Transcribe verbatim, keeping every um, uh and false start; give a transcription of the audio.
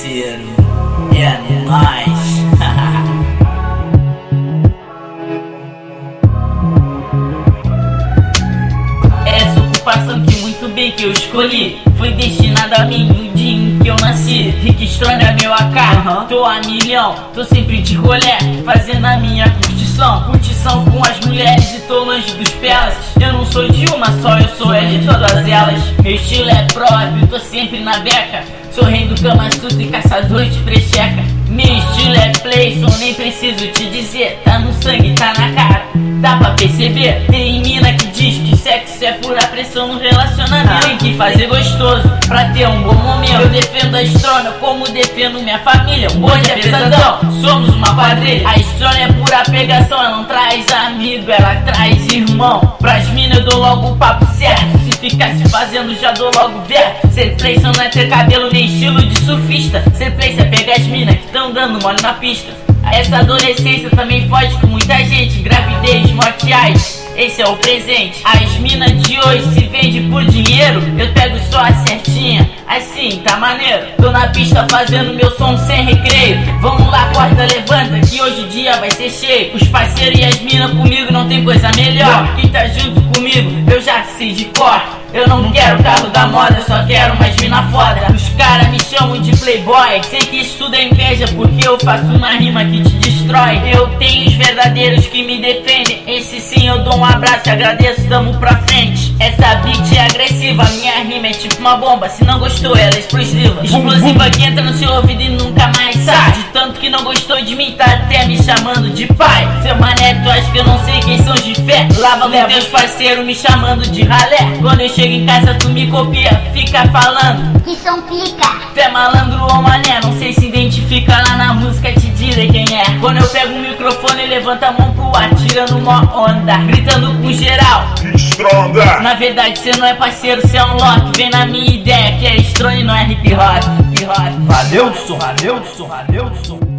parceiro, é nóis. Essa ocupação que muito bem que eu escolhi foi destinada a mim no dia em que eu nasci. Rick Strong é meu A K, uhum. Tô a milhão, tô sempre de rolê, fazendo a minha curtição. Curtição com as mulheres e tô longe dos pelas. Eu não sou de uma só, eu sou é de todas elas. Meu estilo é próprio, tô sempre na beca. Sou rei do Kama Sutra e caçador de precheca. Meu estilo é playson, nem preciso te dizer. Tá no sangue, tá na cara, dá pra perceber. Tem mina que diz que sexo é pura pressão no relacionamento. Tem que fazer gostoso pra ter um bom momento. Eu defendo a Strona como defendo minha família. Um bonde é pesadão, somos uma quadrilha. A Strona é pura pegação, ela não traz amigo, ela traz irmão. Pras minas eu dou logo o papo certo. Se ficar se fazendo já dou logo verto. Ser playson não é ter cabelo nem estilo de surfista. Ser playson é pegar as minas que tão dando mole na pista. Essa adolescência também foge com muita gente. Gravidez, morte, AIDS, esse é o presente. As minas de hoje se vende por dinheiro. Eu pego só a certinha, assim tá maneiro. Tô na pista fazendo meu som sem recreio. Vamos lá, corta, levanta, que hoje o dia vai ser cheio. Os parceiros e as minas comigo não tem coisa melhor. Quem tá junto comigo eu já sei de cor. Eu não quero carro da moda, só quero mais mina foda. Os caras me chamam de playboy, sei que isso tudo é inveja, porque eu faço uma rima que te destrói. Eu tenho os verdadeiros que me defendem, esse sim eu dou um abraço e agradeço, tamo pra frente. Essa beat é agressiva, minha rima é tipo uma bomba. Se não gostou, ela é explosiva. Explosiva que entra no seu ouvido e nunca mais sai. De tanto que não gostou de mim, tá até me chamando de pai. Seu mané, tu acha que eu não sei quem são de fé? Lava com teus parceiros me chamando de ralé. Quando eu chego em casa tu me copia, fica falando que são pica. Tu é malandro ou mané, não sei se identifica lá na música, te direi quem é. Quando eu pego o microfone, levanta a mão pro ar, tirando mó onda, gritando com geral. Stronda. Na verdade cê não é parceiro, cê é um lock. Vem na minha ideia que é estranho e não é hip hop. Hip hop. Valeu, som, valeu, som, valeu, som.